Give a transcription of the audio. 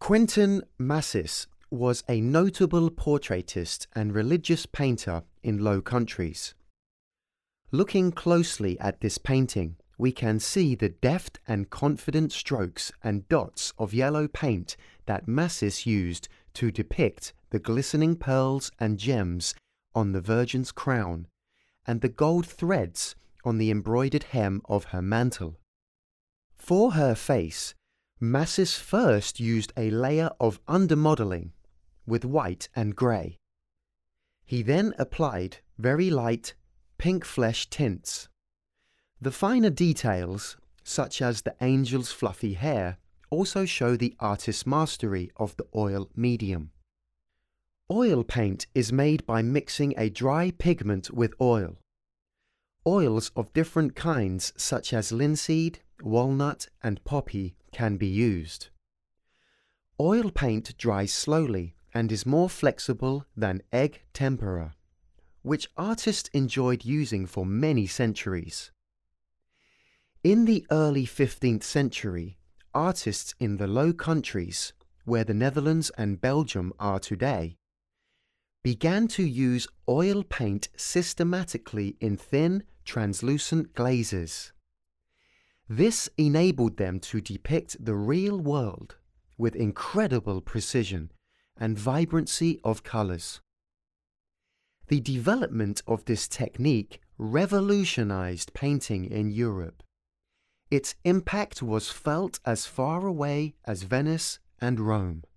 Quentin Massys was a notable portraitist and religious painter in Low Countries. Looking closely at this painting, we can see the deft and confident strokes and dots of yellow paint that Massys used to depict the glistening pearls and gems on the Virgin's crown and the gold threads on the embroidered hem of her mantle. For her face, Massys first used a layer of undermodeling with white and grey. He then applied very light pink flesh tints. The finer details, such as the angel's fluffy hair, also show the artist's mastery of the oil medium. Oil paint is made by mixing a dry pigment with oil. Oils of different kinds such as linseed, walnut and poppy can be used. Oil paint dries slowly and is more flexible than egg tempera, which artists enjoyed using for many centuries. In the early 15th century, artists in the Low Countries, where the Netherlands and Belgium are today, began to use oil paint systematically in thin, translucent glazes. This enabled them to depict the real world with incredible precision and vibrancy of colors. The development of this technique revolutionized painting in Europe. Its impact was felt as far away as Venice and Rome.